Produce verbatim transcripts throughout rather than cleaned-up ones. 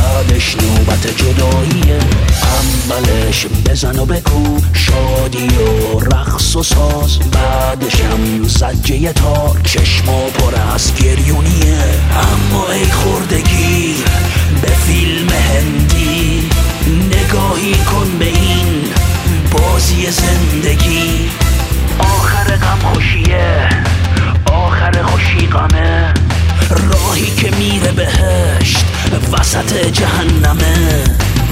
بعدش نوبت جداییه. اولش بزن و بکو شادی و رقص و ساز، بعدشم زجه تار چشما پر از گریونیه. اما ای خوردگی به فیلم هندی، نگاهی کن به این بازی زندگی. آخر غم خوشیه، آخر خوشی غمه، راهی که میره بهشت وسط جهنمه.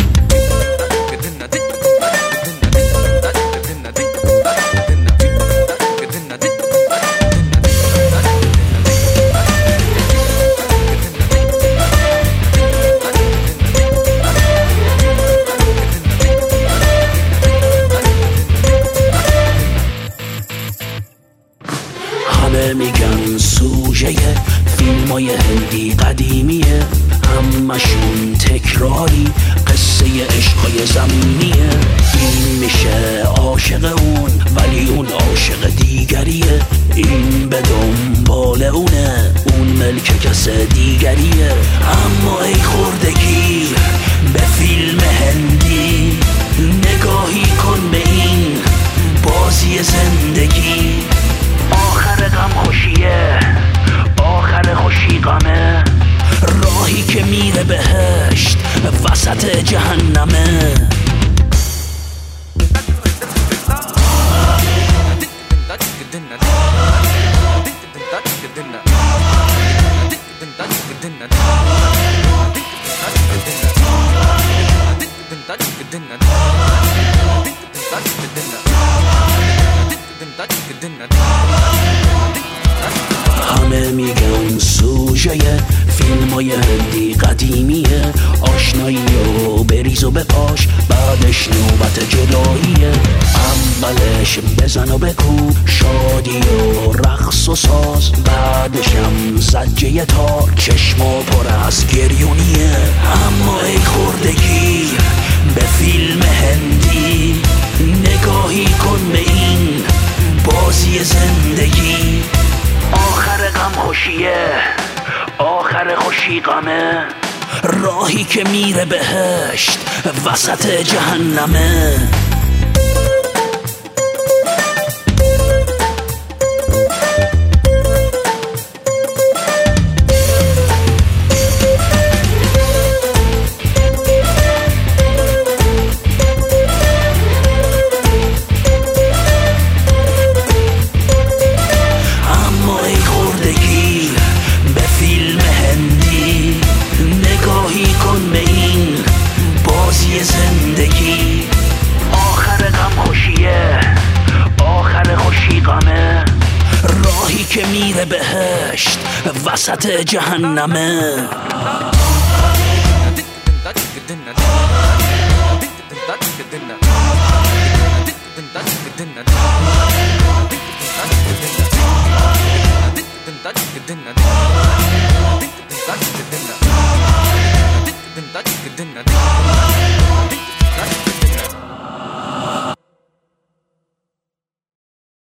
همه میگن سوژه فیلمای هندی قدیمیه، همشون تکراری قصه عشقای زمینیه. این میشه عاشق اون ولی اون عاشق دیگریه، این به دنبال اونه اون ملک کس دیگریه. اما ای خوردگی به فیلم هندی، نگاهی کن به این بازی زندگی. آخر غم خوشیه، آخر خوشی غمه، راهی که میره بهشت وسط جهنمه. همه میگن سوژه فیلمای هندی قدیمیه، آشنایی و بریز و بپاش بعدش نوبت جداییه. اولش بزن و بکو شادی و رقص و ساز، بعدشم زجه تار چشما پر از گریونیه. اما ای خوردگی به فیلم هندی، نگاهی کن به این بازی زندگی. آخر غم خوشیه، آخر خوشی غمه، راهی که میره بهشت وسط جهنمه. زندگی آخر غم خوشیه، آخر خوشی غمه، راهی که میره بهشت وسط جهنمه. Didn't